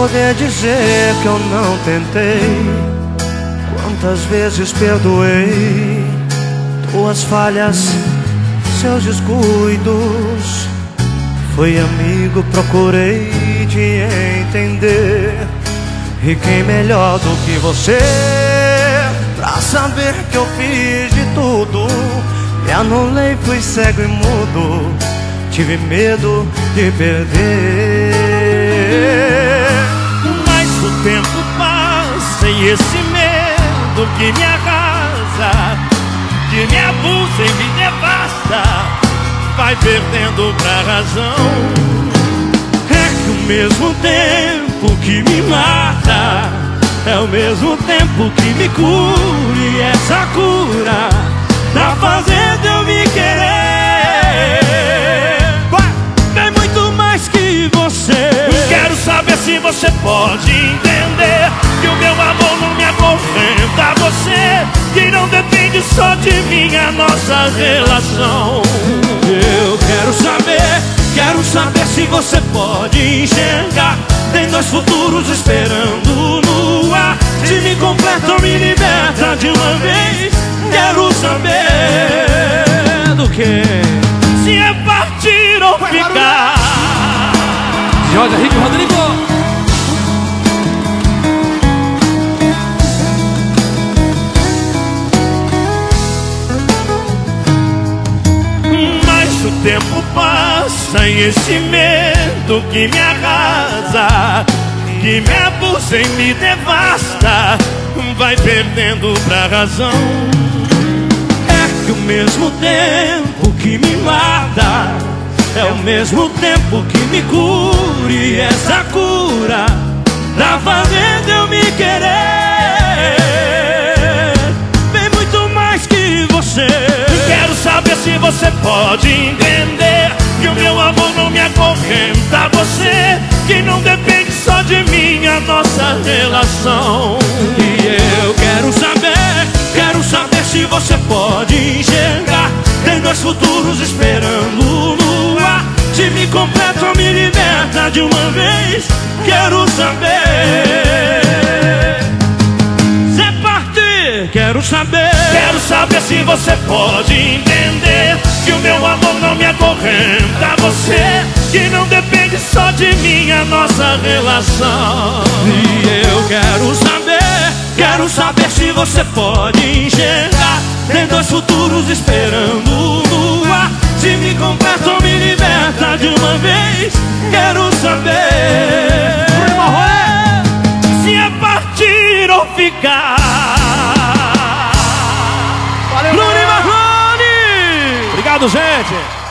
poder dizer que eu não tentei. Quantas vezes perdoei tuas falhas, seus descuidos. Fui amigo, procurei te entender. E quem melhor do que você pra saber que eu fiz de tudo? Me anulei, fui cego e mudo. Tive medo de perder. Mas o tempo passa e esse medo que me arrasa, que me abusa e me devasta, vai perdendo pra razão. É que o mesmo tempo que me mata é o mesmo tempo que me cura. E essa cura tá fazendo eu me querer. Tem muito mais que você. Quero saber se você pode entender que o meu amor não me acorrenta a você, que não depende só de mim a nossa relação. Eu quero saber se você pode enxergar. Tem dois futuros esperando no ar. Se me completa ou me liberta de uma vez. Quero saber do que? Se é partir ou ficar. Jorge Henrique Rodrigo. Mas o tempo passa e esse medo que me arrasa, que me abusa e me devasta, vai perdendo pra razão. É que o mesmo tempo que me mata é o mesmo tempo que me cura. E essa cura tá fazendo eu me querer. Bem muito mais que você. Quero saber se você pode entender que o meu amor não me acorrenta a você, que não depende só de mim a nossa relação. E eu quero saber se você pode enxergar. Tem dois futuros esperando no ar. Se me completa ou me liberta de uma vez. Quero saber. Se é partir, quero saber se você pode entender que o meu amor não me acorrenta a você, que não depende só de mim a nossa relação. E eu quero saber se você pode enxergar. Tem dois futuros esperando no ar. Se me completa ou me liberta de uma vez. Quero saber se é partir ou ficar. Valeu, Bruno e Marrone! Obrigado, gente!